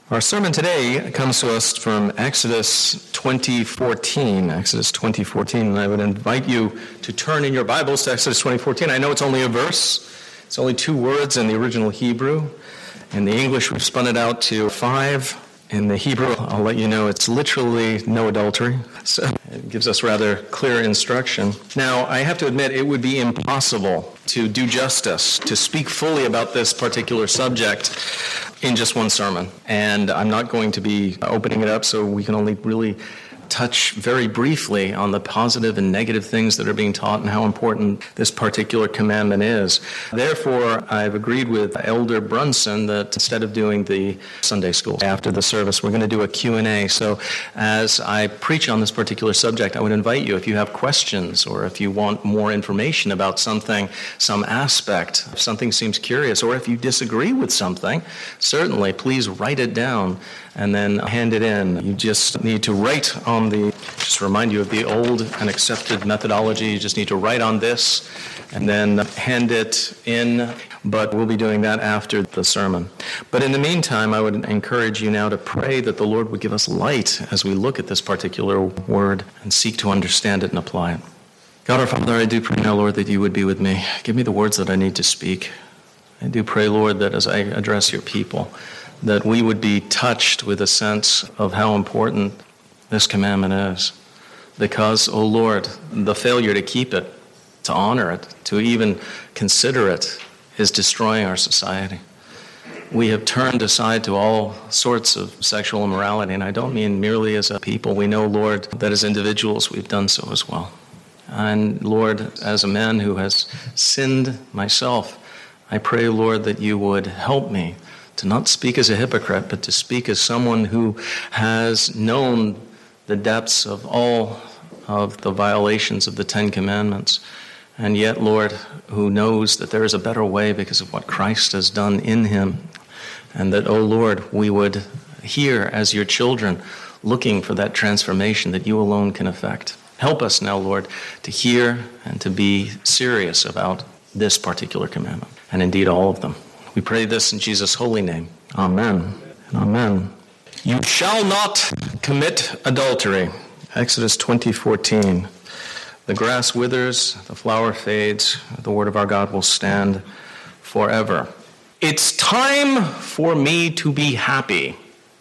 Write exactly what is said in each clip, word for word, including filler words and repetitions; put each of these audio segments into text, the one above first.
Our sermon today comes to us from Exodus twenty fourteen. Exodus twenty fourteen, and I would invite you to turn in your Bibles to Exodus twenty fourteen. I know it's only a verse. It's only two words in the original Hebrew. In the English, we've spun it out to five. In the Hebrew, I'll let you know it's literally no adultery. So it gives us rather clear instruction. Now, I have to admit, it would be impossible to do justice, to speak fully about this particular subject in just one sermon. And I'm not going to be opening it up, so we can only really touch very briefly on the positive and negative things that are being taught and how important this particular commandment is. Therefore, I've agreed with Elder Brunson that instead of doing the Sunday school after the service, we're going to do a Q and A. So as I preach on this particular subject, I would invite you, if you have questions or if you want more information about something, some aspect, if something seems curious, or if you disagree with something, certainly please write it down and then hand it in. You just need to write on the, just remind you of the old and accepted methodology. You just need to write on this and then hand it in. But we'll be doing that after the sermon. But in the meantime, I would encourage you now to pray that the Lord would give us light as we look at this particular word and seek to understand it and apply it. God our Father, I do pray now, Lord, that you would be with me. Give me the words that I need to speak. I do pray, Lord, that as I address your people, that we would be touched with a sense of how important this commandment is. Because, O Lord, the failure to keep it, to honor it, to even consider it, is destroying our society. We have turned aside to all sorts of sexual immorality, and I don't mean merely as a people. We know, Lord, that as individuals we've done so as well. And, Lord, as a man who has sinned myself, I pray, Lord, that you would help me to not speak as a hypocrite, but to speak as someone who has known the depths of all of the violations of the Ten Commandments, and yet, Lord, who knows that there is a better way because of what Christ has done in him, and that, oh Lord, we would hear as your children looking for that transformation that you alone can effect. Help us now, Lord, to hear and to be serious about this particular commandment, and indeed all of them. We pray this in Jesus' holy name. Amen. Amen. You shall not commit adultery. Exodus twenty fourteen. The grass withers, the flower fades, the word of our God will stand forever. It's time for me to be happy.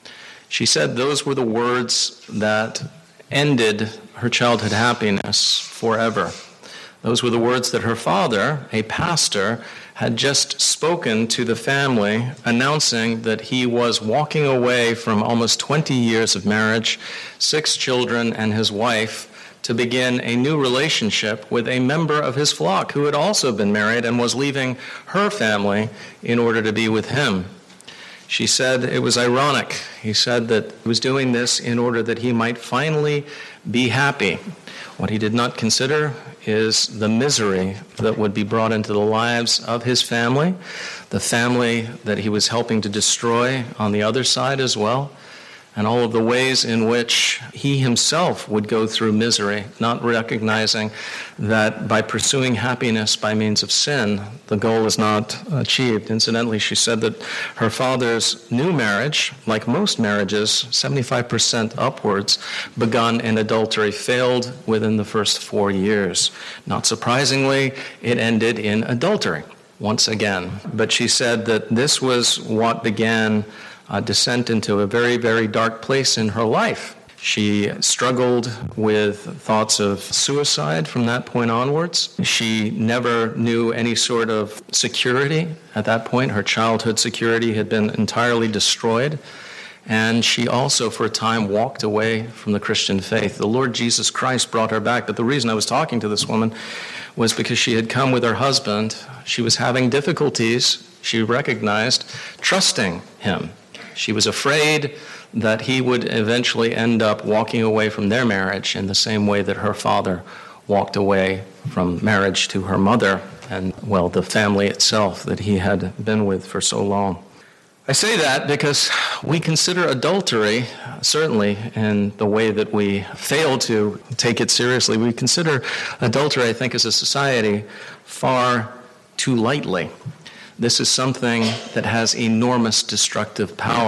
She said those were the words that ended her childhood happiness forever. Those were the words that her father, a pastor, had just spoken to the family, announcing that he was walking away from almost twenty years of marriage, six children, and his wife to begin a new relationship with a member of his flock who had also been married and was leaving her family in order to be with him. She said it was ironic. He said that he was doing this in order that he might finally be happy. What he did not consider is the misery that would be brought into the lives of his family, the family that he was helping to destroy on the other side as well, and all of the ways in which he himself would go through misery, not recognizing that by pursuing happiness by means of sin, the goal is not achieved. Incidentally, she said that her father's new marriage, like most marriages, seventy-five percent upwards, begun in adultery, failed within the first four years. Not surprisingly, it ended in adultery once again. But she said that this was what began a descent into a very, very dark place in her life. She struggled with thoughts of suicide from that point onwards. She never knew any sort of security at that point. Her childhood security had been entirely destroyed. And she also, for a time, walked away from the Christian faith. The Lord Jesus Christ brought her back. But the reason I was talking to this woman was because she had come with her husband. She was having difficulties, she recognized, trusting him. She was afraid that he would eventually end up walking away from their marriage in the same way that her father walked away from marriage to her mother and, well, the family itself that he had been with for so long. I say that because we consider adultery, certainly in the way that we fail to take it seriously, we consider adultery, I think, as a society far too lightly. This is something that has enormous destructive power.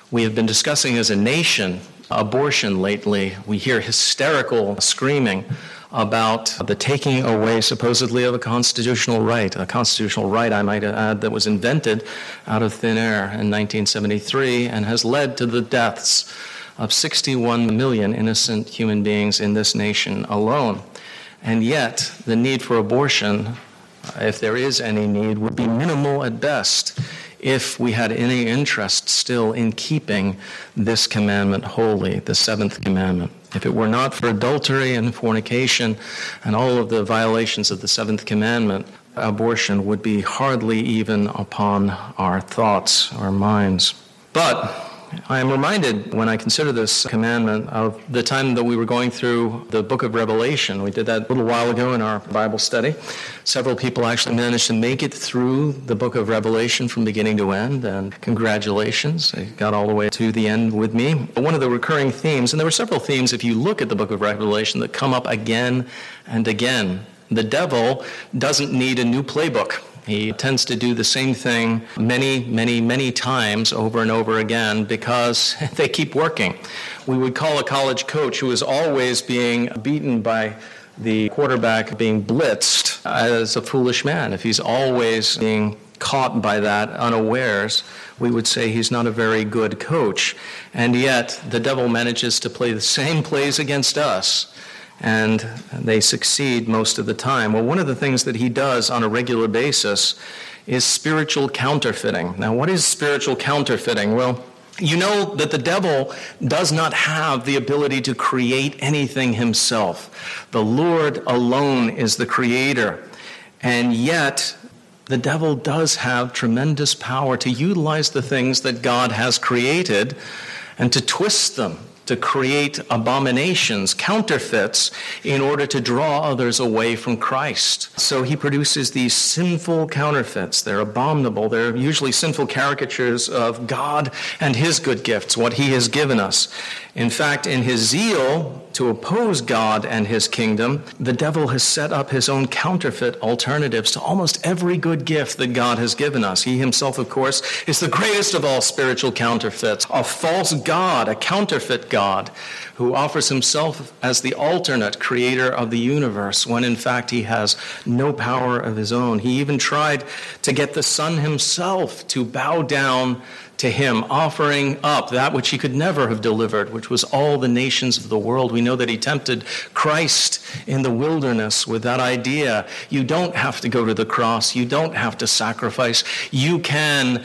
We have been discussing as a nation abortion lately. We hear hysterical screaming about the taking away supposedly of a constitutional right, a constitutional right, I might add, that was invented out of thin air in nineteen seventy-three and has led to the deaths of sixty-one million innocent human beings in this nation alone. And yet, the need for abortion, if there is any need, would be minimal at best if we had any interest still in keeping this commandment holy, the seventh commandment. If it were not for adultery and fornication and all of the violations of the seventh commandment, abortion would be hardly even upon our thoughts, our minds. But I am reminded when I consider this commandment of the time that we were going through the book of Revelation. We did that a little while ago in our Bible study. Several people actually managed to make it through the book of Revelation from beginning to end, and congratulations. They got all the way to the end with me. One of the recurring themes, and there were several themes if you look at the book of Revelation that come up again and again. The devil doesn't need a new playbook. He tends to do the same thing many, many, many times over and over again because they keep working. We would call a college coach who is always being beaten by the quarterback being blitzed as a foolish man. If he's always being caught by that unawares, we would say he's not a very good coach. And yet the devil manages to play the same plays against us, and they succeed most of the time. Well, one of the things that he does on a regular basis is spiritual counterfeiting. Now, what is spiritual counterfeiting? Well, you know that the devil does not have the ability to create anything himself. The Lord alone is the creator. And yet, the devil does have tremendous power to utilize the things that God has created and to twist them, to create abominations, counterfeits, in order to draw others away from Christ. So he produces these sinful counterfeits. They're abominable. They're usually sinful caricatures of God and his good gifts, what he has given us. In fact, in his zeal to oppose God and his kingdom, the devil has set up his own counterfeit alternatives to almost every good gift that God has given us. He himself, of course, is the greatest of all spiritual counterfeits, a false God, a counterfeit God, who offers himself as the alternate creator of the universe, when in fact he has no power of his own. He even tried to get the Son himself to bow down to him, offering up that which he could never have delivered, which was all the nations of the world. We know that he tempted Christ in the wilderness with that idea. You don't have to go to the cross. You don't have to sacrifice. You can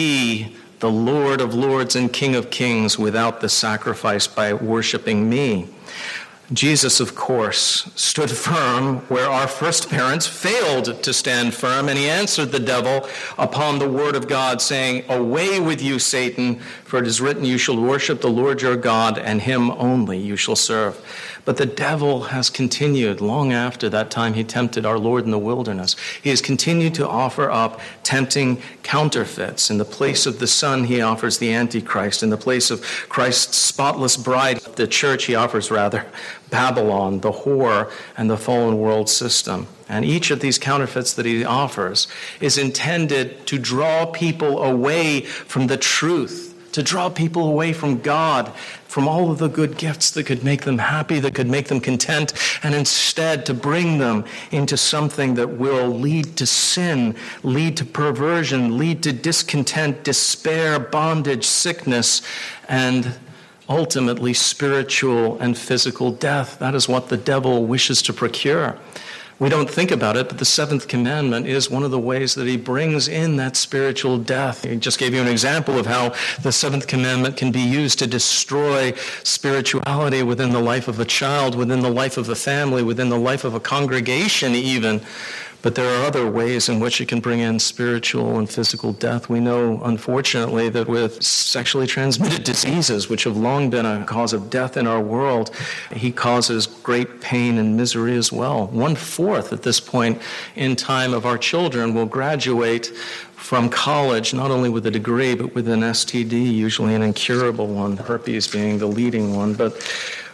be the Lord of lords and King of kings without the sacrifice by worshiping me. Jesus, of course, stood firm where our first parents failed to stand firm, and he answered the devil upon the word of God, saying, "Away with you, Satan, for it is written, you shall worship the Lord your God, and him only you shall serve." But the devil has continued long after that time he tempted our Lord in the wilderness. He has continued to offer up tempting counterfeits. In the place of the Son, he offers the Antichrist. In the place of Christ's spotless bride, the church, he offers rather Babylon, the whore, and the fallen world system. And each of these counterfeits that he offers is intended to draw people away from the truth, to draw people away from God, from all of the good gifts that could make them happy, that could make them content, and instead to bring them into something that will lead to sin, lead to perversion, lead to discontent, despair, bondage, sickness, and ultimately spiritual and physical death. That is what the devil wishes to procure. We don't think about it, but the seventh commandment is one of the ways that he brings in that spiritual death. He just gave you an example of how the seventh commandment can be used to destroy spirituality within the life of a child, within the life of a family, within the life of a congregation even. But there are other ways in which it can bring in spiritual and physical death. We know, unfortunately, that with sexually transmitted diseases, which have long been a cause of death in our world, he causes great pain and misery as well. One-fourth at this point in time of our children will graduate from college, not only with a degree, but with an S T D, usually an incurable one, herpes being the leading one. But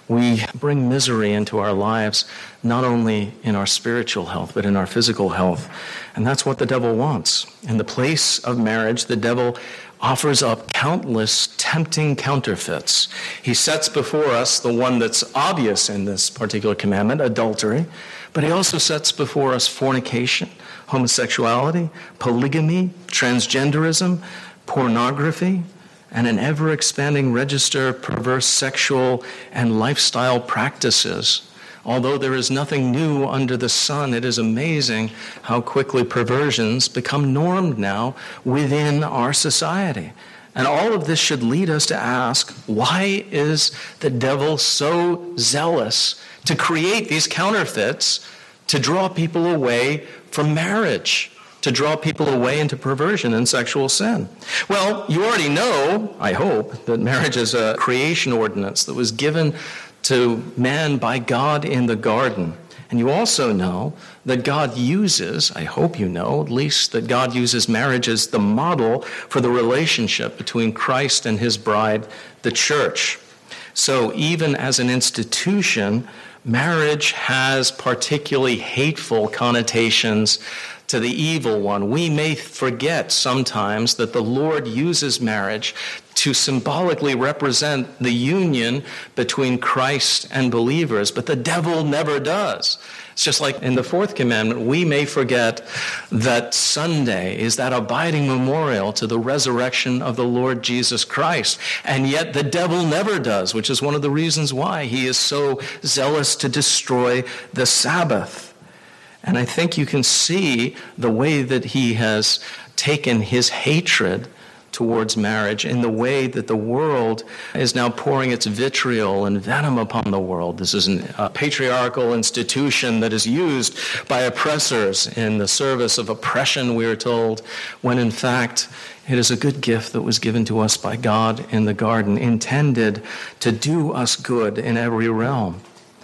We bring misery into our lives, not only in our spiritual health, but in our physical health. And that's what the devil wants. In the place of marriage, the devil offers up countless tempting counterfeits. He sets before us the one that's obvious in this particular commandment, adultery, but he also sets before us fornication, homosexuality, polygamy, transgenderism, pornography, and an ever-expanding register of perverse sexual and lifestyle practices. Although there is nothing new under the sun, it is amazing how quickly perversions become normed now within our society. And all of this should lead us to ask, why is the devil so zealous to create these counterfeits to draw people away from marriage, to draw people away into perversion and sexual sin? Well, you already know, I hope, that marriage is a creation ordinance that was given to man by God in the garden. And you also know that God uses, I hope you know, at least that God uses marriage as the model for the relationship between Christ and his bride, the church. So even as an institution, marriage has particularly hateful connotations to the evil one. We may forget sometimes that the Lord uses marriage to symbolically represent the union between Christ and believers, but the devil never does. It's just like in the fourth commandment, we may forget that Sunday is that abiding memorial to the resurrection of the Lord Jesus Christ, and yet the devil never does, which is one of the reasons why he is so zealous to destroy the Sabbath. And I think you can see the way that he has taken his hatred towards marriage in the way that the world is now pouring its vitriol and venom upon the world. This is an, a patriarchal institution that is used by oppressors in the service of oppression, we are told, when in fact it is a good gift that was given to us by God in the garden, intended to do us good in every realm.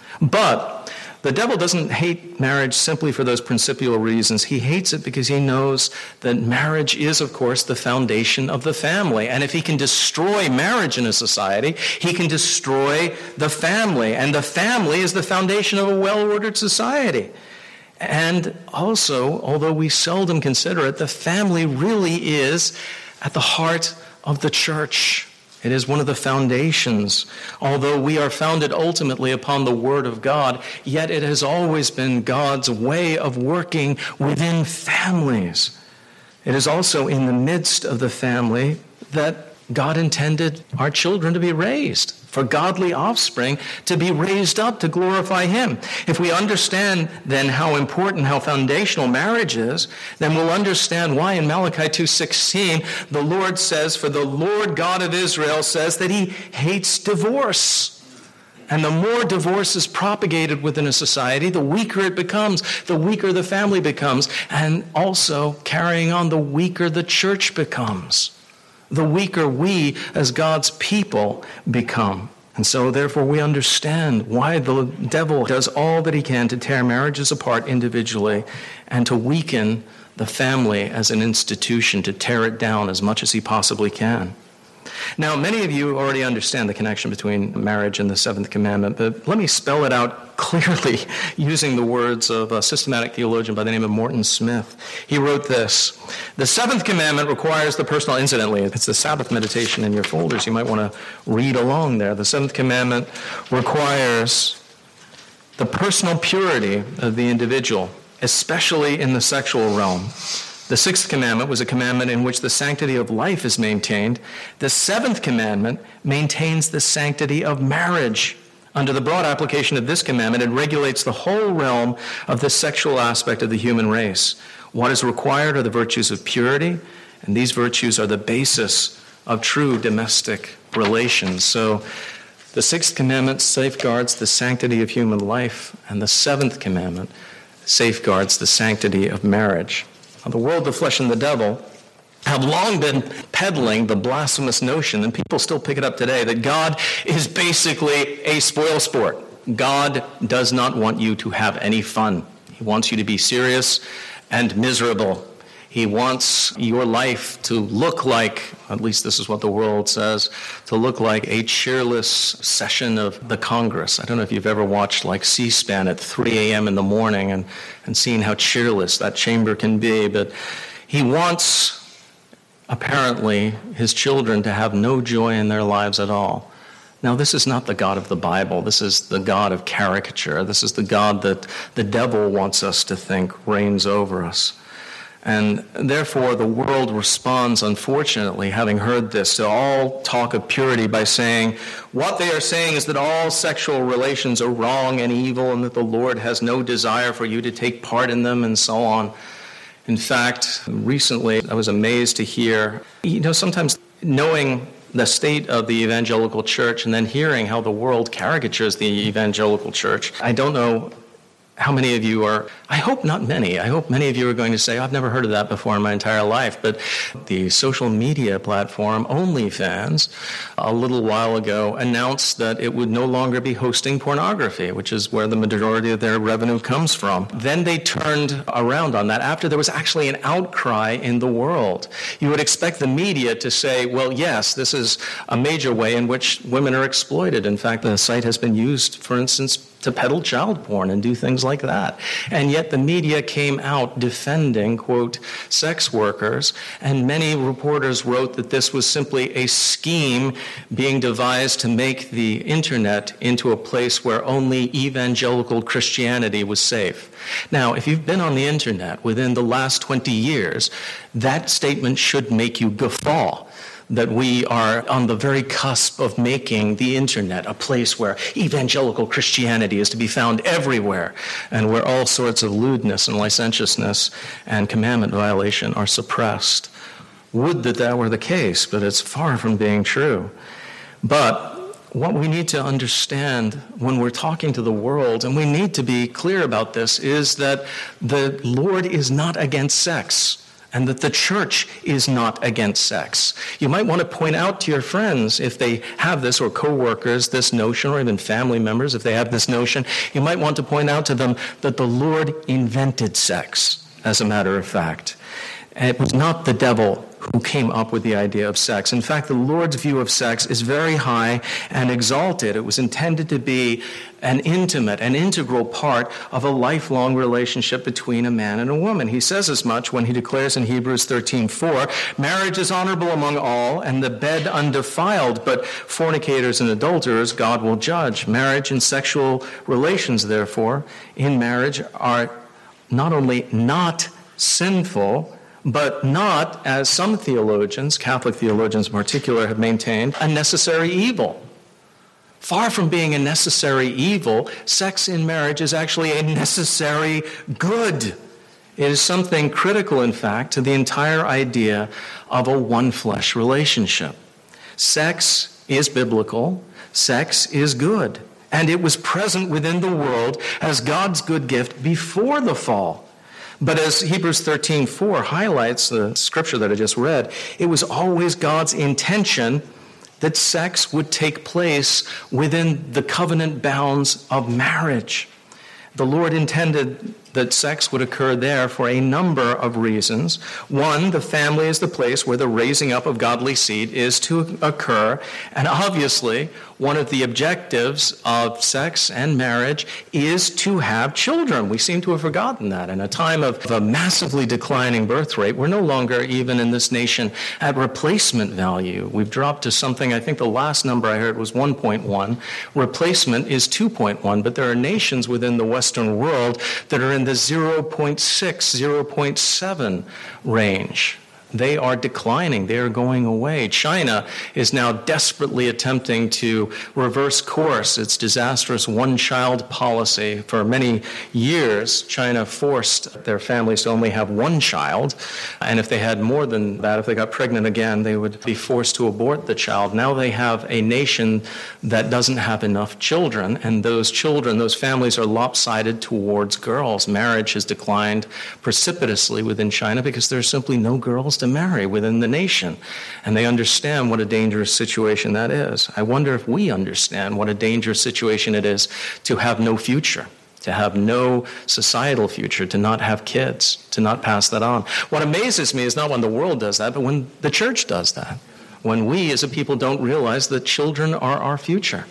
But the devil doesn't hate marriage simply for those principal reasons. He hates it because he knows that marriage is, of course, the foundation of the family. And if he can destroy marriage in a society, he can destroy the family. And the family is the foundation of a well-ordered society. And also, although we seldom consider it, the family really is at the heart of the church. It is one of the foundations. Although we are founded ultimately upon the Word of God, yet it has always been God's way of working within families. It is also in the midst of the family that God intended our children to be raised, for godly offspring to be raised up to glorify him. If we understand then how important, how foundational marriage is, then we'll understand why in Malachi two sixteen the Lord says, for the Lord God of Israel says that he hates divorce. And the more divorce is propagated within a society, the weaker it becomes, the weaker the family becomes, and also carrying on, the weaker the church becomes. The weaker we as God's people become. And so therefore we understand why the devil does all that he can to tear marriages apart individually and to weaken the family as an institution, to tear it down as much as he possibly can. Now, many of you already understand the connection between marriage and the seventh commandment, but let me spell it out clearly using the words of a systematic theologian by the name of Morton Smith. He wrote this: the seventh commandment requires the personal, incidentally, it's the Sabbath meditation in your folders. You might want to read along there. The seventh commandment requires the personal purity of the individual, especially in the sexual realm. The sixth commandment was a commandment in which the sanctity of life is maintained. The seventh commandment maintains the sanctity of marriage. Under the broad application of this commandment, it regulates the whole realm of the sexual aspect of the human race. What is required are the virtues of purity, and these virtues are the basis of true domestic relations. So the sixth commandment safeguards the sanctity of human life, and the seventh commandment safeguards the sanctity of marriage. Now, the world, the flesh, and the devil have long been peddling the blasphemous notion, and people still pick it up today, that God is basically a spoil sport. God does not want you to have any fun. He wants you to be serious and miserable. He wants your life to look like, at least this is what the world says, to look like a cheerless session of the Congress. I don't know if you've ever watched like C-SPAN at three a.m. in the morning and, and seen how cheerless that chamber can be, but he wants, apparently, his children to have no joy in their lives at all. Now, this is not the God of the Bible. This is the God of caricature. This is the God that the devil wants us to think reigns over us. And therefore, the world responds, unfortunately, having heard this, to all talk of purity by saying, what they are saying is that all sexual relations are wrong and evil and that the Lord has no desire for you to take part in them and so on. In fact, recently, I was amazed to hear, you know, sometimes knowing the state of the evangelical church and then hearing how the world caricatures the evangelical church. I don't know how many of you are, I hope not many, I hope many of you are going to say, I've never heard of that before in my entire life, but the social media platform OnlyFans a little while ago announced that it would no longer be hosting pornography, which is where the majority of their revenue comes from. Then they turned around on that after there was actually an outcry in the world. You would expect the media to say, well, yes, this is a major way in which women are exploited. In fact, the site has been used, for instance, to peddle child porn and do things like that. And yet the media came out defending, quote, sex workers, and many reporters wrote that this was simply a scheme being devised to make the internet into a place where only evangelical Christianity was safe. Now, if you've been on the internet within the last twenty years, that statement should make you guffaw. That we are on the very cusp of making the internet a place where evangelical Christianity is to be found everywhere, and where all sorts of lewdness and licentiousness and commandment violation are suppressed. Would that that were the case, but it's far from being true. But what we need to understand when we're talking to the world, and we need to be clear about this, is that the Lord is not against sex. And that the church is not against sex. You might want to point out to your friends, if they have this, or coworkers, this notion, or even family members, if they have this notion, you might want to point out to them that the Lord invented sex, as a matter of fact. And it was not the devil who came up with the idea of sex. In fact, the Lord's view of sex is very high and exalted. It was intended to be an intimate, an integral part of a lifelong relationship between a man and a woman. He says as much when he declares in Hebrews thirteen four, marriage is honorable among all, and the bed undefiled, but fornicators and adulterers God will judge. Marriage and sexual relations, therefore, in marriage are not only not sinful, but not, as some theologians, Catholic theologians in particular, have maintained, a necessary evil. Far from being a necessary evil, sex in marriage is actually a necessary good. It is something critical, in fact, to the entire idea of a one-flesh relationship. Sex is biblical. Sex is good. And it was present within the world as God's good gift before the fall. But as Hebrews thirteen four highlights, the scripture that I just read, it was always God's intention that sex would take place within the covenant bounds of marriage. The Lord intended that sex would occur there for a number of reasons. One, the family is the place where the raising up of godly seed is to occur. And obviously, one of the objectives of sex and marriage is to have children. We seem to have forgotten that. In a time of a massively declining birth rate, we're no longer even in this nation at replacement value. We've dropped to something, I think the last number I heard was one point one. Replacement is two point one, but there are nations within the Western world that are in the zero point six, zero point seven range. They are declining. They are going away. China is now desperately attempting to reverse course its disastrous one-child policy. For many years, China forced their families to only have one child. And if they had more than that, if they got pregnant again, they would be forced to abort the child. Now they have a nation that doesn't have enough children. And those children, those families are lopsided towards girls. Marriage has declined precipitously within China because there are simply no girls to marry within the nation. And they understand what a dangerous situation that is. I wonder if we understand what a dangerous situation it is to have no future, to have no societal future, to not have kids, to not pass that on. What amazes me is not when the world does that, but when the church does that. When we as a people don't realize that children are our future.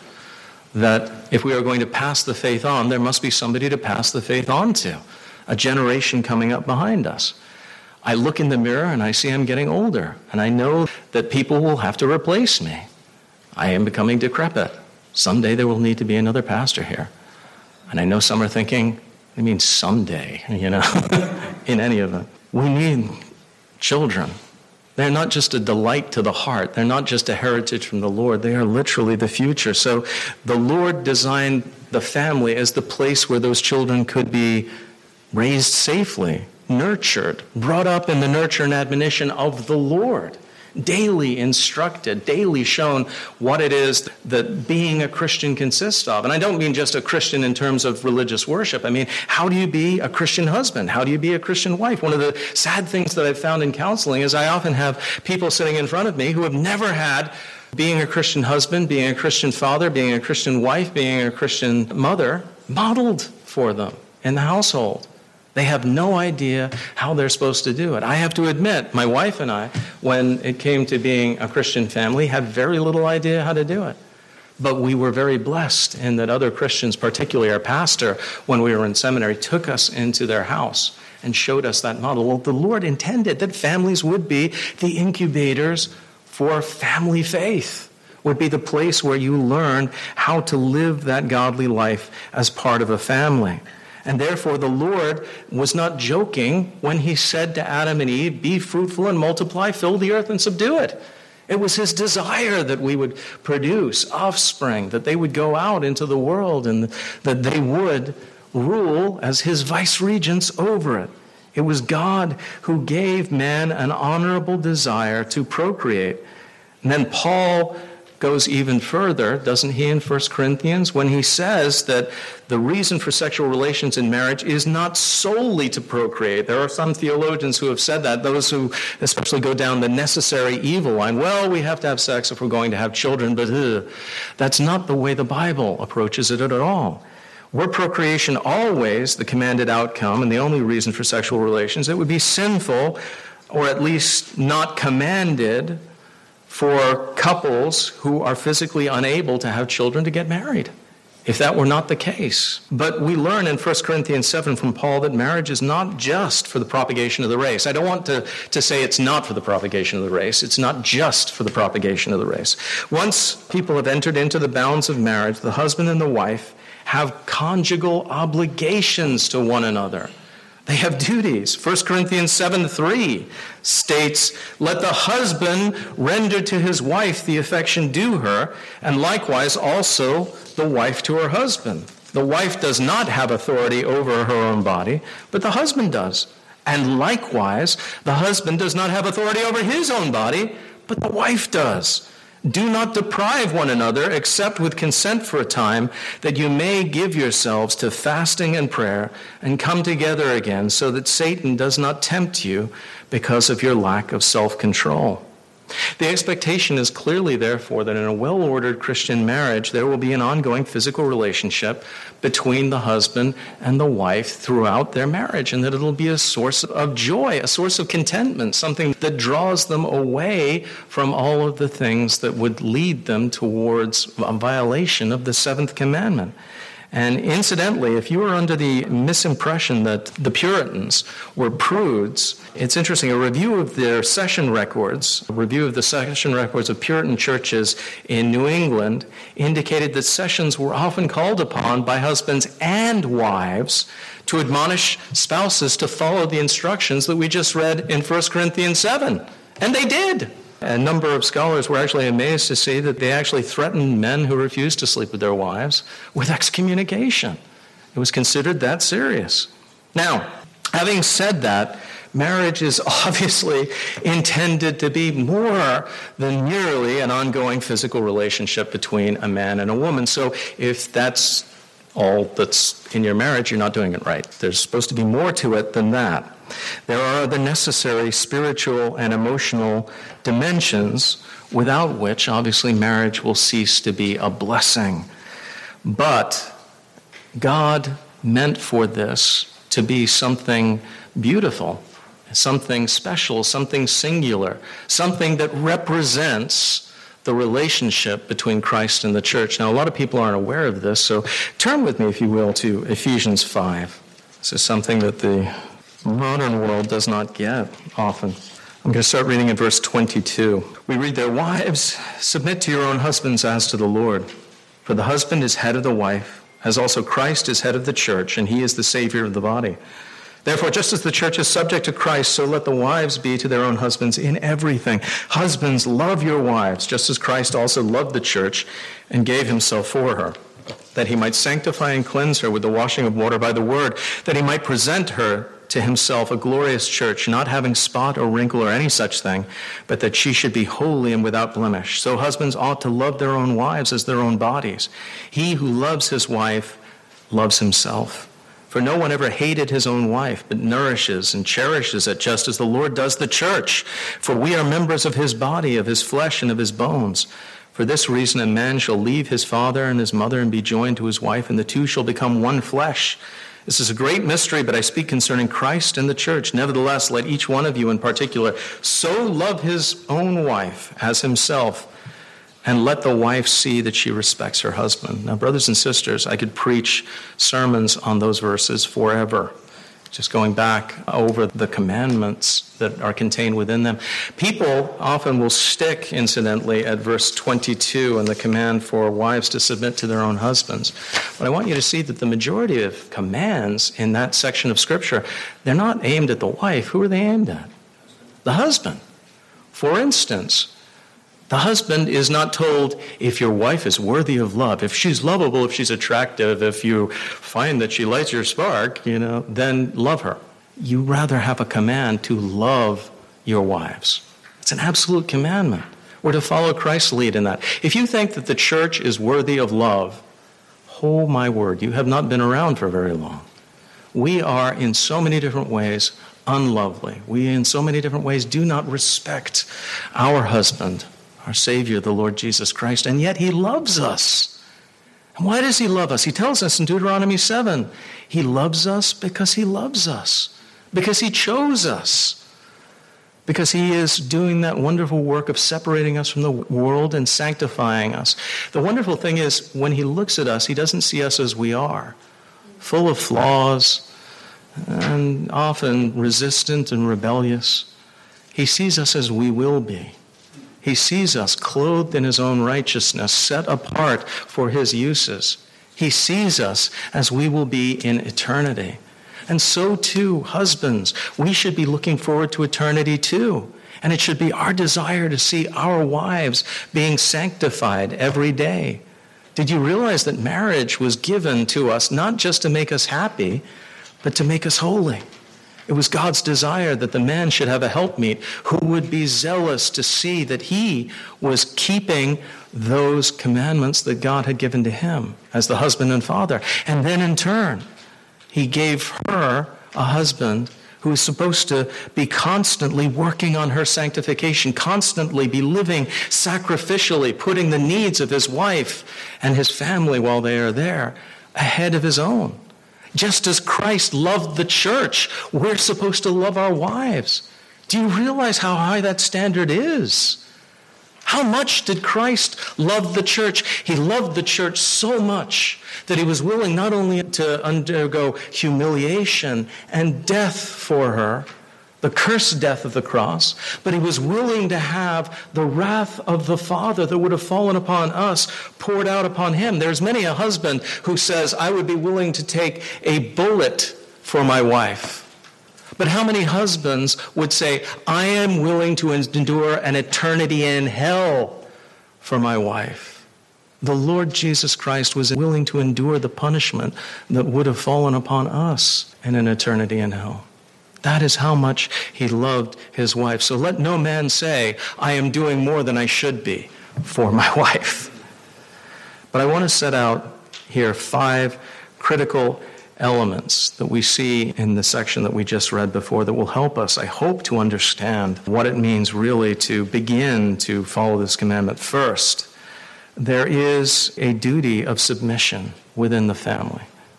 That if we are going to pass the faith on, there must be somebody to pass the faith on to. A generation coming up behind us. I look in the mirror and I see I'm getting older. And I know that people will have to replace me. I am becoming decrepit. Someday there will need to be another pastor here. And I know some are thinking, I mean someday, you know, in any event. We need children. They're not just a delight to the heart. They're not just a heritage from the Lord. They are literally the future. So the Lord designed the family as the place where those children could be raised safely, nurtured, brought up in the nurture and admonition of the Lord, daily instructed, daily shown what it is that being a Christian consists of. And I don't mean just a Christian in terms of religious worship. I mean, how do you be a Christian husband? How do you be a Christian wife? One of the sad things that I've found in counseling is I often have people sitting in front of me who have never had being a Christian husband, being a Christian father, being a Christian wife, being a Christian mother modeled for them in the household. They have no idea how they're supposed to do it. I have to admit, my wife and I, when it came to being a Christian family, had very little idea how to do it. But we were very blessed in that other Christians, particularly our pastor, when we were in seminary, took us into their house and showed us that model. Well, the Lord intended that families would be the incubators for family faith, would be the place where you learn how to live that godly life as part of a family. And therefore, the Lord was not joking when he said to Adam and Eve, be fruitful and multiply, fill the earth and subdue it. It was his desire that we would produce offspring, that they would go out into the world and that they would rule as his vice-regents over it. It was God who gave man an honorable desire to procreate. And then Paul goes even further, doesn't he, in First Corinthians, when he says that the reason for sexual relations in marriage is not solely to procreate. There are some theologians who have said that, those who especially go down the necessary evil line. Well, we have to have sex if we're going to have children, but ugh. That's not the way the Bible approaches it at all. Were procreation always the commanded outcome and the only reason for sexual relations, it would be sinful, or at least not commanded, for couples who are physically unable to have children to get married, if that were not the case. But we learn in First Corinthians seven from Paul that marriage is not just for the propagation of the race. I don't want to, to say it's not for the propagation of the race. It's not just for the propagation of the race. Once people have entered into the bounds of marriage, the husband and the wife have conjugal obligations to one another. They have duties. First Corinthians seven three states, let the husband render to his wife the affection due her, and likewise also the wife to her husband. The wife does not have authority over her own body, but the husband does. And likewise, the husband does not have authority over his own body, but the wife does. Do not deprive one another, except with consent for a time, that you may give yourselves to fasting and prayer and come together again, so that Satan does not tempt you because of your lack of self-control. The expectation is clearly, therefore, that in a well-ordered Christian marriage, there will be an ongoing physical relationship between the husband and the wife throughout their marriage, and that it'll be a source of joy, a source of contentment, something that draws them away from all of the things that would lead them towards a violation of the seventh commandment. And incidentally, if you are under the misimpression that the Puritans were prudes, it's interesting, a review of their session records, a review of the session records of Puritan churches in New England indicated that sessions were often called upon by husbands and wives to admonish spouses to follow the instructions that we just read in First Corinthians seven. And they did. A number of scholars were actually amazed to see that they actually threatened men who refused to sleep with their wives with excommunication. It was considered that serious. Now, having said that, marriage is obviously intended to be more than merely an ongoing physical relationship between a man and a woman. So if that's all that's in your marriage, you're not doing it right. There's supposed to be more to it than that. There are the necessary spiritual and emotional dimensions without which, obviously, marriage will cease to be a blessing. But God meant for this to be something beautiful, something special, something singular, something that represents the relationship between Christ and the church. Now, a lot of people aren't aware of this, so turn with me, if you will, to Ephesians five. This is something that the modern world does not get often. I'm going to start reading in verse twenty-two. We read there, "Wives, submit to your own husbands as to the Lord. For the husband is head of the wife, as also Christ is head of the church, and he is the Savior of the body. Therefore, just as the church is subject to Christ, so let the wives be to their own husbands in everything. Husbands, love your wives, just as Christ also loved the church and gave himself for her, that he might sanctify and cleanse her with the washing of water by the word, that he might present her to himself a glorious church, not having spot or wrinkle or any such thing, but that she should be holy and without blemish. So husbands ought to love their own wives as their own bodies. He who loves his wife loves himself. For no one ever hated his own wife, but nourishes and cherishes it, just as the Lord does the church. For we are members of his body, of his flesh, and of his bones. For this reason a man shall leave his father and his mother and be joined to his wife, and the two shall become one flesh. This is a great mystery, but I speak concerning Christ and the church. Nevertheless, let each one of you in particular so love his own wife as himself, and let the wife see that she respects her husband." Now, brothers and sisters, I could preach sermons on those verses forever, just going back over the commandments that are contained within them. People often will stick, incidentally, at verse twenty-two and the command for wives to submit to their own husbands. But I want you to see that the majority of commands in that section of Scripture, they're not aimed at the wife. Who are they aimed at? The husband. For instance, the husband is not told, if your wife is worthy of love, if she's lovable, if she's attractive, if you find that she lights your spark, you know, then love her. You rather have a command to love your wives. It's an absolute commandment. We're to follow Christ's lead in that. If you think that the church is worthy of love, oh my word, you have not been around for very long. We are in so many different ways unlovely. We in so many different ways do not respect our husband, our Savior, the Lord Jesus Christ, and yet he loves us. And why does he love us? He tells us in Deuteronomy seven, he loves us because he loves us, because he chose us, because he is doing that wonderful work of separating us from the world and sanctifying us. The wonderful thing is, when he looks at us, he doesn't see us as we are, full of flaws and often resistant and rebellious. He sees us as we will be. He sees us clothed in his own righteousness, set apart for his uses. He sees us as we will be in eternity. And so too, husbands, we should be looking forward to eternity too. And it should be our desire to see our wives being sanctified every day. Did you realize that marriage was given to us not just to make us happy, but to make us holy? It was God's desire that the man should have a helpmeet who would be zealous to see that he was keeping those commandments that God had given to him as the husband and father. And then in turn, he gave her a husband who is supposed to be constantly working on her sanctification, constantly be living sacrificially, putting the needs of his wife and his family while they are there ahead of his own. Just as Christ loved the church, we're supposed to love our wives. Do you realize how high that standard is? How much did Christ love the church? He loved the church so much that he was willing not only to undergo humiliation and death for her, the cursed death of the cross, but he was willing to have the wrath of the Father that would have fallen upon us poured out upon him. There's many a husband who says, I would be willing to take a bullet for my wife. But how many husbands would say, I am willing to endure an eternity in hell for my wife? The Lord Jesus Christ was willing to endure the punishment that would have fallen upon us in an eternity in hell. That is how much he loved his wife. So let no man say, I am doing more than I should be for my wife. But I want to set out here five critical elements that we see in the section that we just read before that will help us, I hope, to understand what it means really to begin to follow this commandment. First, there is a duty of submission within the family.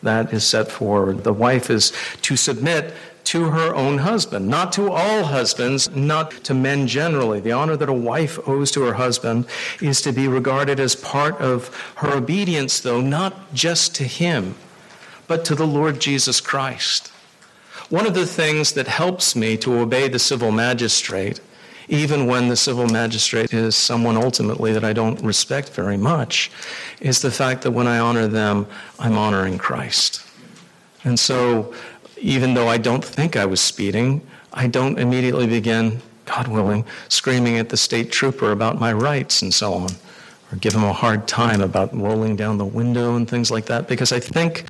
that is set forward. The wife is to submit to her own husband, not to all husbands, not to men generally. The honor that a wife owes to her husband is to be regarded as part of her obedience, though, not just to him, but to the Lord Jesus Christ. One of the things that helps me to obey the civil magistrate, even when the civil magistrate is someone ultimately that I don't respect very much, is the fact that when I honor them, I'm honoring Christ. And so, even though I don't think I was speeding, I don't immediately begin, God willing, screaming at the state trooper about my rights and so on, or give him a hard time about rolling down the window and things like that, because I think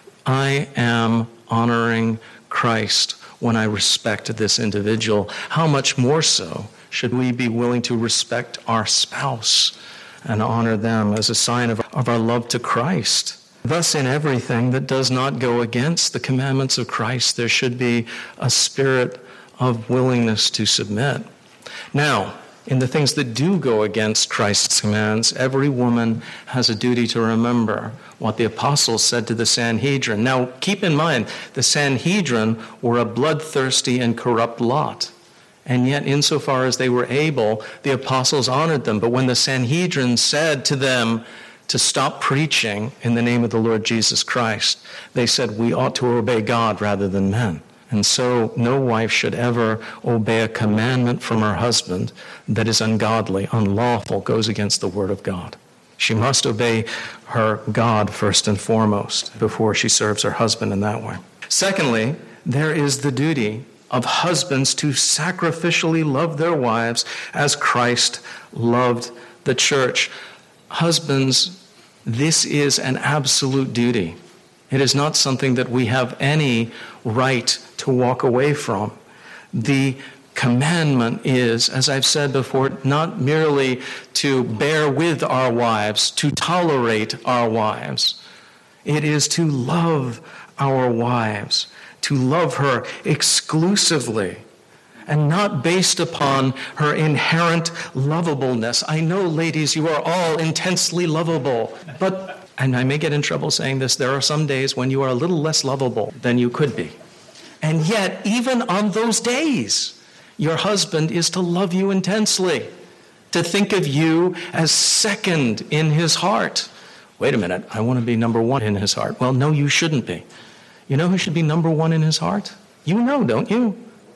I am honoring Christ when I respect this individual. How much more so should we be willing to respect our spouse and honor them as a sign of, of our love to Christ? Thus, in everything that does not go against the commandments of Christ, there should be a spirit of willingness to submit. Now, in the things that do go against Christ's commands, every woman has a duty to remember what the apostles said to the Sanhedrin. Now, keep in mind, the Sanhedrin were a bloodthirsty and corrupt lot. And yet, insofar as they were able, the apostles honored them. But when the Sanhedrin said to them to stop preaching in the name of the Lord Jesus Christ, they said, we ought to obey God rather than men. And so no wife should ever obey a commandment from her husband that is ungodly, unlawful, goes against the word of God. She must obey her God first and foremost before she serves her husband in that way. Secondly, there is the duty of husbands to sacrificially love their wives as Christ loved the church. Husbands, this is an absolute duty. It is not something that we have any right to walk away from. The commandment is, as I've said before, not merely to bear with our wives, to tolerate our wives. It is to love our wives, to love her exclusively, and not based upon her inherent lovableness. I know, ladies, you are all intensely lovable, but, and I may get in trouble saying this, there are some days when you are a little less lovable than you could be. And yet, even on those days, your husband is to love you intensely, to think of you as second in his heart. Wait a minute, I want to be number one in his heart. Well, no, you shouldn't be. You know who should be number one in his heart? You know, don't you?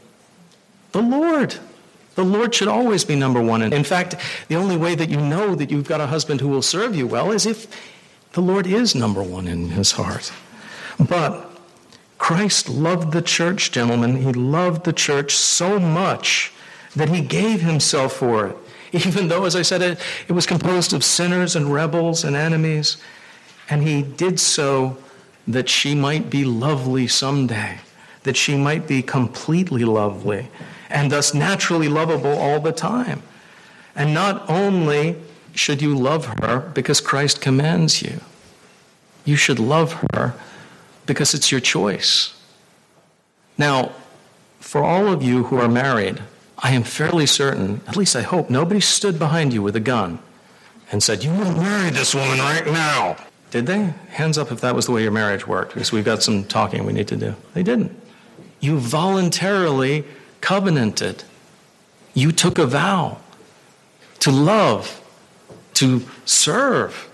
The Lord. The Lord should always be number one. In fact, the only way that you know that you've got a husband who will serve you well is if the Lord is number one in his heart. But Christ loved the church, gentlemen. He loved the church so much that he gave himself for it. Even though, as I said, it, it was composed of sinners and rebels and enemies. And he did so that she might be lovely someday, that she might be completely lovely, and thus naturally lovable all the time. And not only should you love her because Christ commands you, you should love her because it's your choice. Now, for all of you who are married, I am fairly certain, at least I hope, nobody stood behind you with a gun and said, you will marry this woman right now. Did they? Hands up if that was the way your marriage worked, because we've got some talking we need to do. They didn't. You voluntarily covenanted. You took a vow to love, to serve,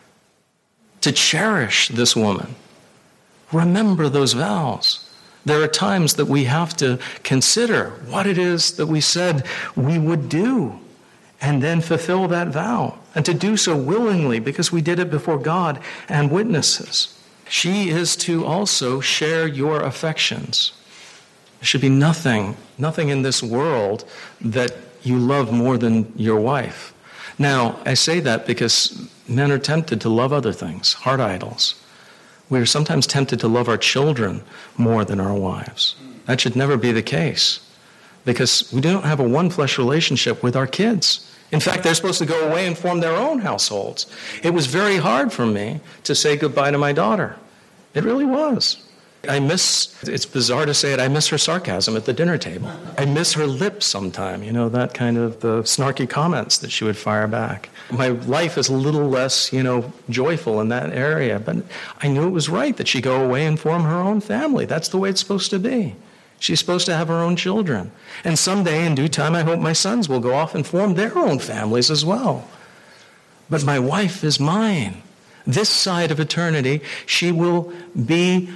to cherish this woman. Remember those vows. There are times that we have to consider what it is that we said we would do and then fulfill that vow, and to do so willingly because we did it before God and witnesses. She is to also share your affections. There should be nothing, nothing in this world that you love more than your wife. Now, I say that because men are tempted to love other things, heart idols. We are sometimes tempted to love our children more than our wives. That should never be the case, because we don't have a one-flesh relationship with our kids. In fact, they're supposed to go away and form their own households. It was very hard for me to say goodbye to my daughter. It really was. I miss, it's bizarre to say it, I miss her sarcasm at the dinner table. I miss her lips sometime, you know, that kind of the snarky comments that she would fire back. My life is a little less, you know, joyful in that area, but I knew it was right that she go away and form her own family. That's the way it's supposed to be. She's supposed to have her own children. And someday, in due time, I hope my sons will go off and form their own families as well. But my wife is mine. This side of eternity, she will be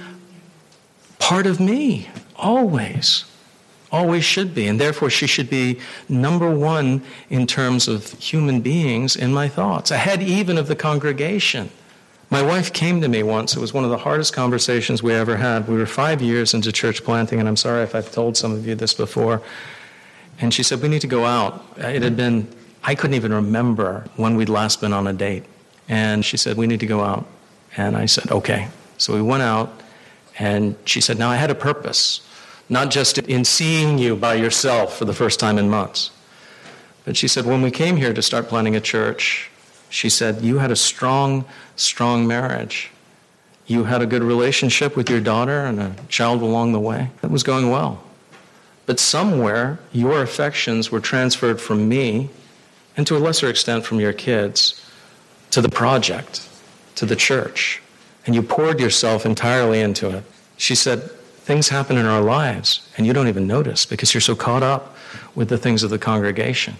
part of me, always. Always should be. And therefore, she should be number one in terms of human beings in my thoughts, ahead even of the congregation. My wife came to me once. It was one of the hardest conversations we ever had. We were five years into church planting, and I'm sorry if I've told some of you this before. And she said, we need to go out. It had been, I couldn't even remember when we'd last been on a date. And she said, we need to go out. And I said, okay. So we went out, and she said, now I had a purpose, not just in seeing you by yourself for the first time in months. But she said, when we came here to start planting a church, she said, you had a strong, strong marriage. You had a good relationship with your daughter and a child along the way. It was going well. But somewhere, your affections were transferred from me, and to a lesser extent from your kids, to the project, to the church. And you poured yourself entirely into it. She said, things happen in our lives, and you don't even notice because you're so caught up with the things of the congregation.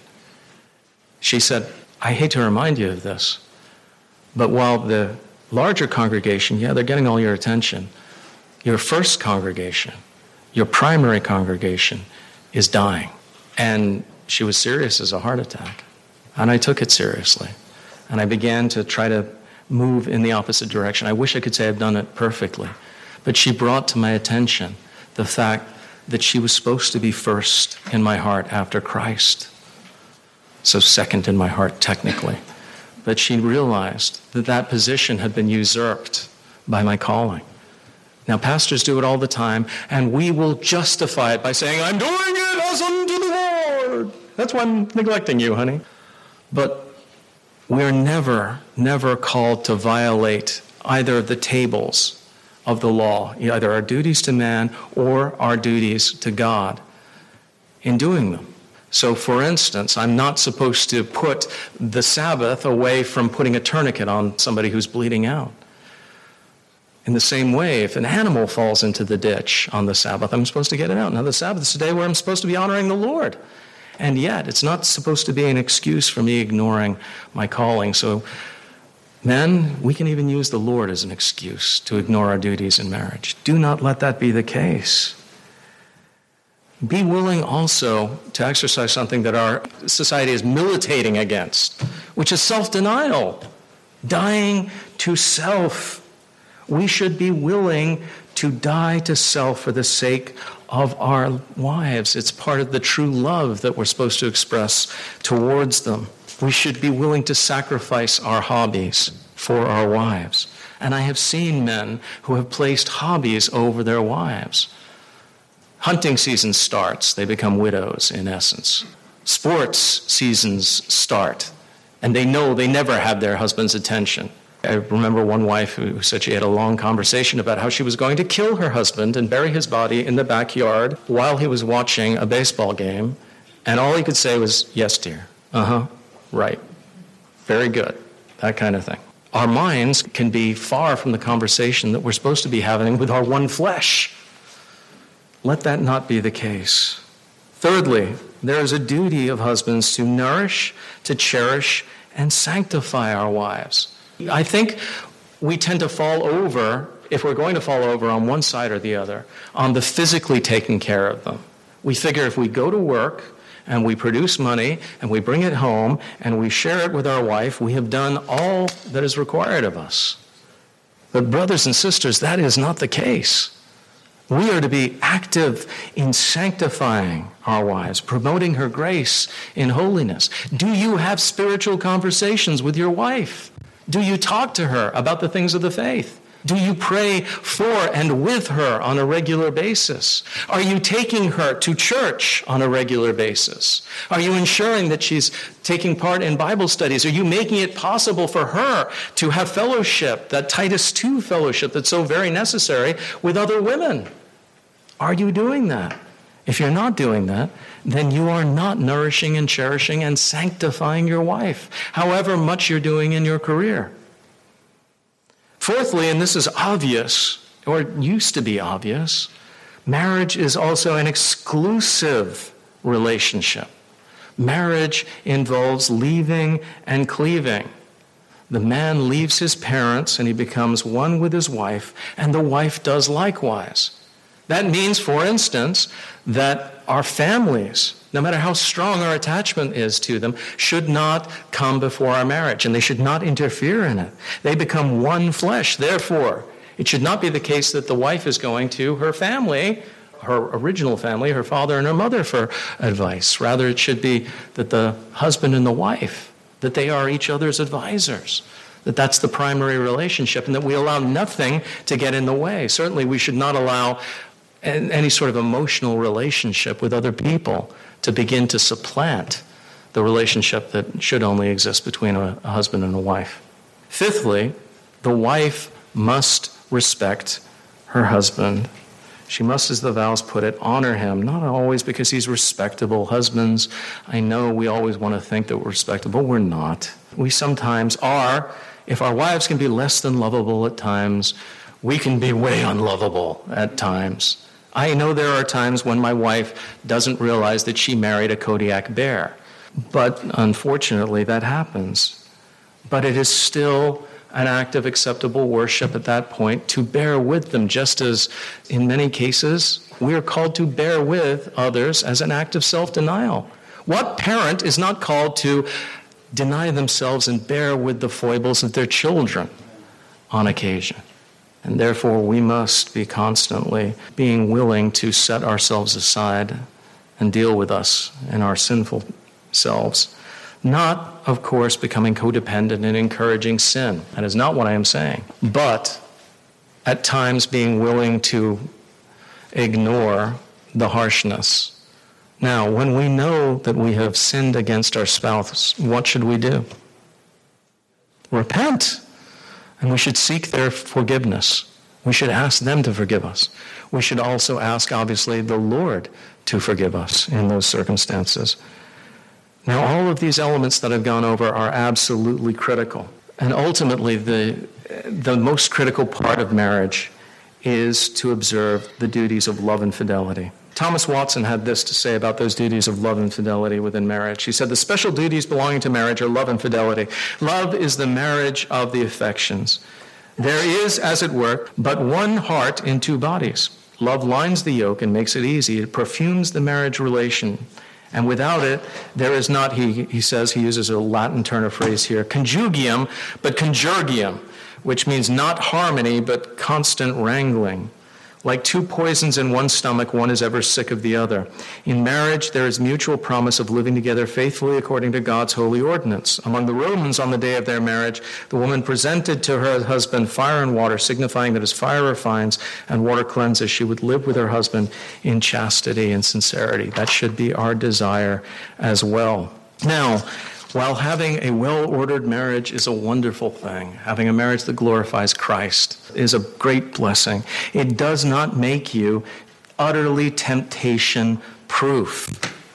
She said, I hate to remind you of this, but while the larger congregation, yeah, they're getting all your attention, your first congregation, your primary congregation is dying. And she was serious as a heart attack. And I took it seriously. And I began to try to move in the opposite direction. I wish I could say I've done it perfectly. But she brought to my attention the fact that she was supposed to be first in my heart after Christ. So second in my heart, technically. But she realized that that position had been usurped by my calling. Now, pastors do it all the time, and we will justify it by saying, I'm doing it as unto the Lord. That's why I'm neglecting you, honey. But we're never, never called to violate either of the tables of the law, either our duties to man or our duties to God in doing them. So, for instance, I'm not supposed to put the Sabbath away from putting a tourniquet on somebody who's bleeding out. In the same way, if an animal falls into the ditch on the Sabbath, I'm supposed to get it out. Now, the Sabbath is a day where I'm supposed to be honoring the Lord. And yet, it's not supposed to be an excuse for me ignoring my calling. So, men, we can even use the Lord as an excuse to ignore our duties in marriage. Do not let that be the case. Be willing also to exercise something that our society is militating against, which is self-denial, dying to self. We should be willing to die to self for the sake of our wives. It's part of the true love that we're supposed to express towards them. We should be willing to sacrifice our hobbies for our wives. And I have seen men who have placed hobbies over their wives. Hunting season starts, they become widows in essence. Sports seasons start, and they know they never have their husband's attention. I remember one wife who said she had a long conversation about how she was going to kill her husband and bury his body in the backyard while he was watching a baseball game, and all he could say was, yes, dear, uh-huh, right, very good, that kind of thing. Our minds can be far from the conversation that we're supposed to be having with our one flesh. Let that not be the case. Thirdly, there is a duty of husbands to nourish, to cherish, and sanctify our wives. I think we tend to fall over, if we're going to fall over on one side or the other, on the physically taking care of them. We figure if we go to work and we produce money and we bring it home and we share it with our wife, we have done all that is required of us. But brothers and sisters, that is not the case. We are to be active in sanctifying our wives, promoting her grace in holiness. Do you have spiritual conversations with your wife? Do you talk to her about the things of the faith? Do you pray for and with her on a regular basis? Are you taking her to church on a regular basis? Are you ensuring that she's taking part in Bible studies? Are you making it possible for her to have fellowship, that Titus two fellowship that's so very necessary with other women? Are you doing that? If you're not doing that, then you are not nourishing and cherishing and sanctifying your wife, however much you're doing in your career. Fourthly, and this is obvious, or used to be obvious, marriage is also an exclusive relationship. Marriage involves leaving and cleaving. The man leaves his parents and he becomes one with his wife, and the wife does likewise. That means, for instance, that our families, no matter how strong our attachment is to them, should not come before our marriage, and they should not interfere in it. They become one flesh. Therefore, it should not be the case that the wife is going to her family, her original family, her father and her mother, for advice. Rather, it should be that the husband and the wife, that they are each other's advisors, that that's the primary relationship, and that we allow nothing to get in the way. Certainly, we should not allow any sort of emotional relationship with other people to begin to supplant the relationship that should only exist between a, a husband and a wife. Fifthly, the wife must respect her husband. She must, as the vows put it, honor him, not always because he's respectable. Husbands, I know we always want to think that we're respectable. We're not. We sometimes are. If our wives can be less than lovable at times, we can be way unlovable at times. I know there are times when my wife doesn't realize that she married a Kodiak bear. But unfortunately, that happens. But it is still an act of acceptable worship at that point to bear with them, just as in many cases we are called to bear with others as an act of self-denial. What parent is not called to deny themselves and bear with the foibles of their children on occasion? And therefore, we must be constantly being willing to set ourselves aside and deal with us and our sinful selves. Not, of course, becoming codependent and encouraging sin. That is not what I am saying. But at times being willing to ignore the harshness. Now, when we know that we have sinned against our spouse, what should we do? Repent. And we should seek their forgiveness. We should ask them to forgive us. We should also ask, obviously, the Lord to forgive us in those circumstances. Now, all of these elements that I've gone over are absolutely critical. And ultimately, the, the most critical part of marriage is to observe the duties of love and fidelity. Thomas Watson had this to say about those duties of love and fidelity within marriage. He said, the special duties belonging to marriage are love and fidelity. Love is the marriage of the affections. There is, as it were, but one heart in two bodies. Love lines the yoke and makes it easy. It perfumes the marriage relation. And without it, there is not, he, he says, he uses a Latin turn of phrase here, conjugium, but conjurgium, which means not harmony, but constant wrangling. Like two poisons in one stomach, one is ever sick of the other. In marriage, there is mutual promise of living together faithfully according to God's holy ordinance. Among the Romans, on the day of their marriage, the woman presented to her husband fire and water, signifying that as fire refines and water cleanses, she would live with her husband in chastity and sincerity. That should be our desire as well. Now, while having a well-ordered marriage is a wonderful thing, having a marriage that glorifies Christ is a great blessing, it does not make you utterly temptation-proof.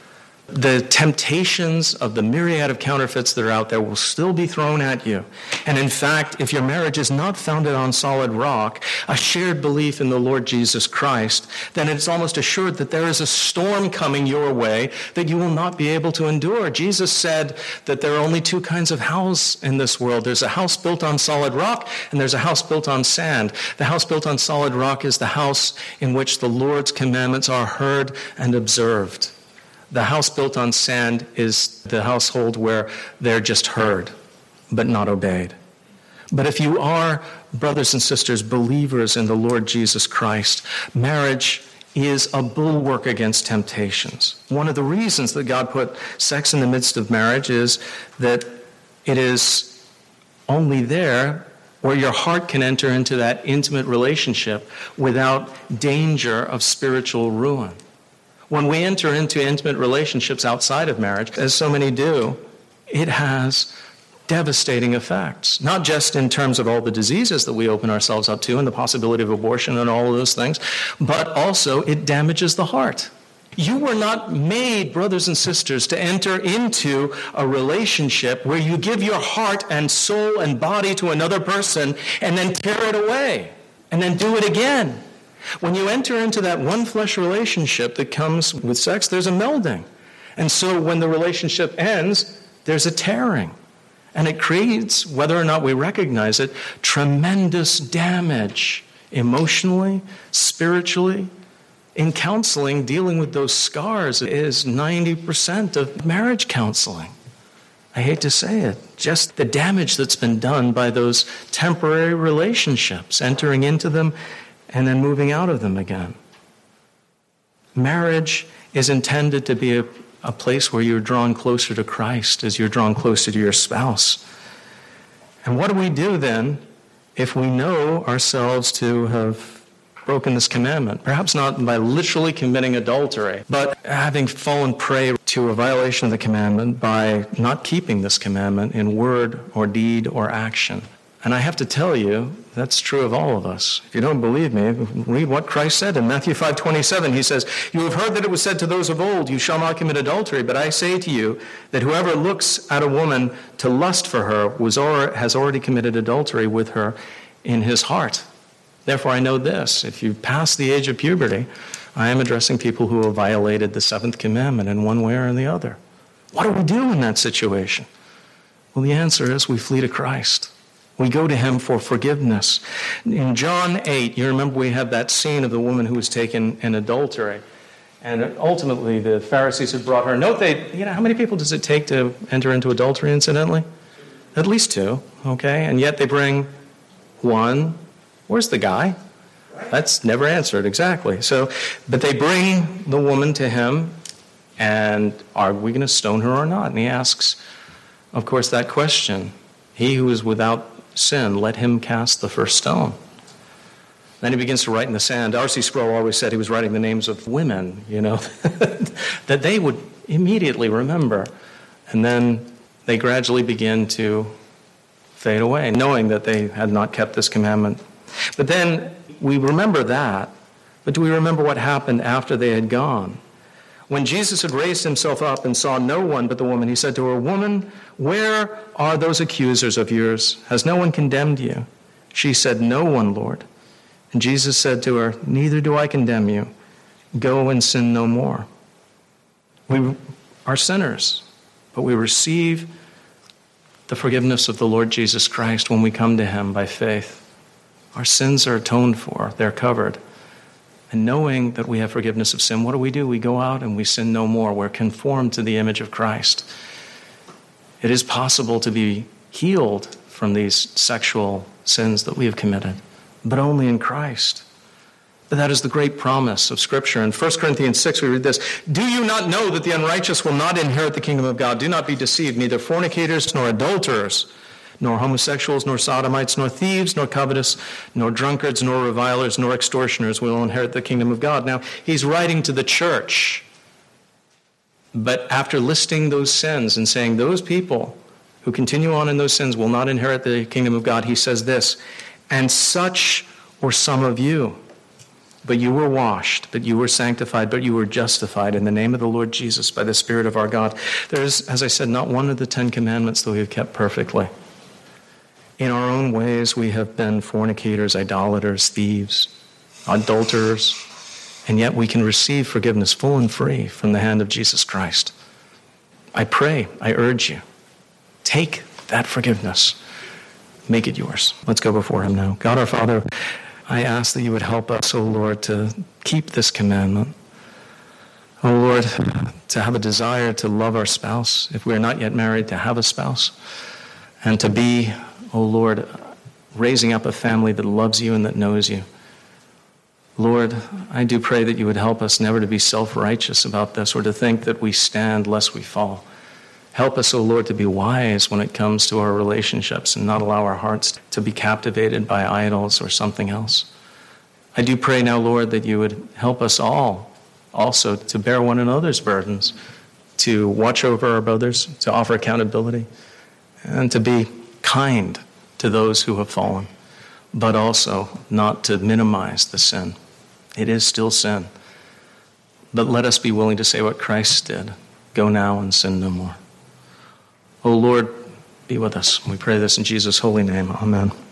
The temptations of the myriad of counterfeits that are out there will still be thrown at you. And in fact, if your marriage is not founded on solid rock, a shared belief in the Lord Jesus Christ, then it's almost assured that there is a storm coming your way that you will not be able to endure. Jesus said that there are only two kinds of house in this world. There's a house built on solid rock, and there's a house built on sand. The house built on solid rock is the house in which the Lord's commandments are heard and observed. The house built on sand is the household where they're just heard, but not obeyed. But if you are, brothers and sisters, believers in the Lord Jesus Christ, marriage is a bulwark against temptations. One of the reasons that God put sex in the midst of marriage is that it is only there where your heart can enter into that intimate relationship without danger of spiritual ruin. When we enter into intimate relationships outside of marriage, as so many do, it has devastating effects, not just in terms of all the diseases that we open ourselves up to and the possibility of abortion and all of those things, but also it damages the heart. You were not made, brothers and sisters, to enter into a relationship where you give your heart and soul and body to another person and then tear it away and then do it again. When you enter into that one flesh relationship that comes with sex, there's a melding. And so when the relationship ends, there's a tearing. And it creates, whether or not we recognize it, tremendous damage emotionally, spiritually. In counseling, dealing with those scars is ninety percent of marriage counseling. I hate to say it. Just the damage that's been done by those temporary relationships, entering into them and then moving out of them again. Marriage is intended to be a, a place where you're drawn closer to Christ as you're drawn closer to your spouse. And what do we do then if we know ourselves to have broken this commandment? Perhaps not by literally committing adultery, but having fallen prey to a violation of the commandment by not keeping this commandment in word or deed or action. And I have to tell you, that's true of all of us. If you don't believe me, read what Christ said in Matthew five twenty-seven. He says, "You have heard that it was said to those of old, 'You shall not commit adultery.' But I say to you that whoever looks at a woman to lust for her was or has already committed adultery with her in his heart. Therefore I know this, if you pass the age of puberty, I am addressing people who have violated the seventh commandment in one way or in the other." What do we do in that situation? Well, the answer is we flee to Christ. We go to him for forgiveness. In John eight, you remember we have that scene of the woman who was taken in adultery. And ultimately the Pharisees had brought her. Note they, you know, how many people does it take to enter into adultery, incidentally? At least two, okay? And yet they bring one. Where's the guy? That's never answered, exactly. So, but they bring the woman to him, and are we going to stone her or not? And he asks, of course, that question. He who is without sin, let him cast the first stone. Then he begins to write in the sand. R C Sproul always said he was writing the names of women, you know, that they would immediately remember. And then they gradually begin to fade away, knowing that they had not kept this commandment. But then we remember that, but do we remember what happened after they had gone? When Jesus had raised himself up and saw no one but the woman, he said to her, "Woman, where are those accusers of yours? Has no one condemned you?" She said, "No one, Lord." And Jesus said to her, "Neither do I condemn you. Go and sin no more." We are sinners, but we receive the forgiveness of the Lord Jesus Christ when we come to him by faith. Our sins are atoned for. They're covered. And knowing that we have forgiveness of sin, what do we do? We go out and we sin no more. We're conformed to the image of Christ. It is possible to be healed from these sexual sins that we have committed, but only in Christ. But that is the great promise of Scripture. In First Corinthians six, we read this, "Do you not know that the unrighteous will not inherit the kingdom of God? Do not be deceived, neither fornicators, nor adulterers, nor homosexuals, nor sodomites, nor thieves, nor covetous, nor drunkards, nor revilers, nor extortioners will inherit the kingdom of God." Now, he's writing to the church. But after listing those sins and saying those people who continue on in those sins will not inherit the kingdom of God, he says this, "And such were some of you. But you were washed, but you were sanctified, but you were justified in the name of the Lord Jesus by the Spirit of our God." There is, as I said, not one of the Ten Commandments that we have kept perfectly. In our own ways, we have been fornicators, idolaters, thieves, adulterers, and yet we can receive forgiveness full and free from the hand of Jesus Christ. I pray, I urge you, take that forgiveness. Make it yours. Let's go before him now. God our Father, I ask that you would help us, O Lord, to keep this commandment. O Lord, to have a desire to love our spouse, if we are not yet married, to have a spouse, and to be, O Lord, raising up a family that loves you and that knows you. Lord, I do pray that you would help us never to be self-righteous about this or to think that we stand lest we fall. Help us, O Lord, to be wise when it comes to our relationships and not allow our hearts to be captivated by idols or something else. I do pray now, Lord, that you would help us all also to bear one another's burdens, to watch over our brothers, to offer accountability, and to be kind to those who have fallen, but also not to minimize the sin. It is still sin. But let us be willing to say what Christ did. Go now and sin no more. O Lord, be with us. We pray this in Jesus' holy name. Amen.